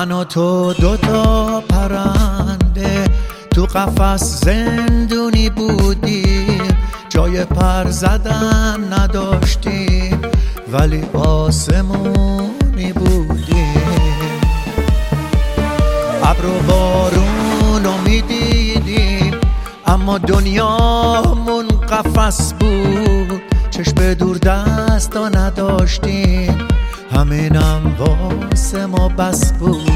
من و تو دوتا پرنده تو قفس زندونی بودیم، جای پر زدن نداشتیم ولی آسمونی بودیم. ابر و بارون رو میدیدیم اما دنیامون قفس بود، چشم دور دستا نداشتیم همینم واسه ما بس بود.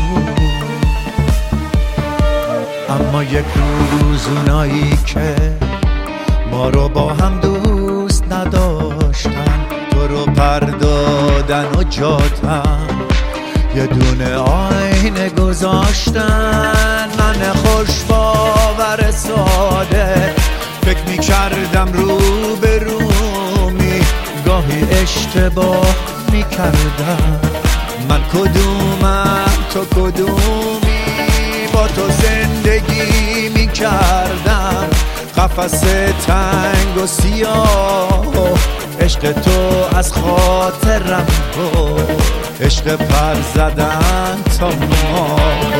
اما یک روز اونایی که ما رو با هم دوست نداشتن تو رو پر دادن و جاتن یه دونه آینه گذاشتن. من خوش باور ساده فکر میکردم رو به رومی، گاهی اشتباه میکردم. من کدومم تو کدومی، با تو زندگی میکردم قفس تنگ و سیاه. عشق تو از خاطرم بود، عشق پر زدن تا ما.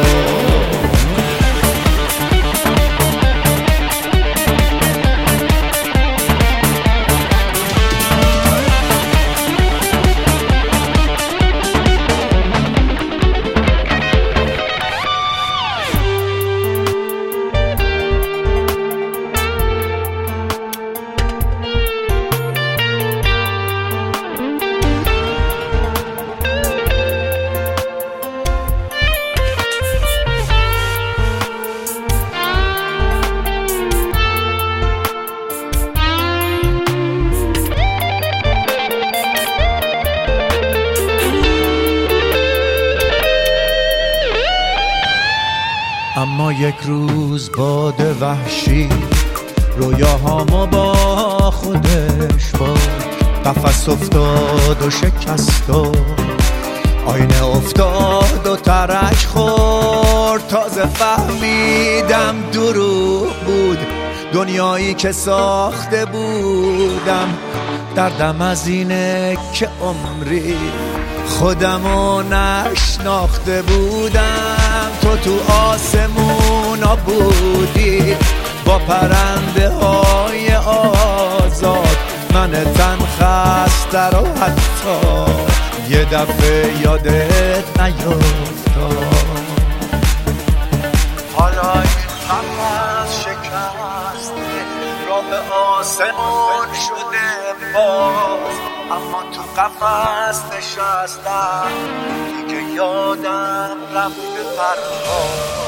اما یک روز باد وحشی رویاهامو با خودش برد، قفس افتاد و شکست و آینه افتاد و ترک خورد. تازه فهمیدم دروغ بود دنیایی که ساخته بودم. دردم از اینه که عمری خودمو نشناخته بودم. تو آسمونا بودی با پرنده های آزاد، من تن خسته رو حتی یه دفعه یادت نیفتاد. حالا این قفس شکسته راه آسمون شده باز، اما تو قفس نشستم دیگه یادم رفته پرواز.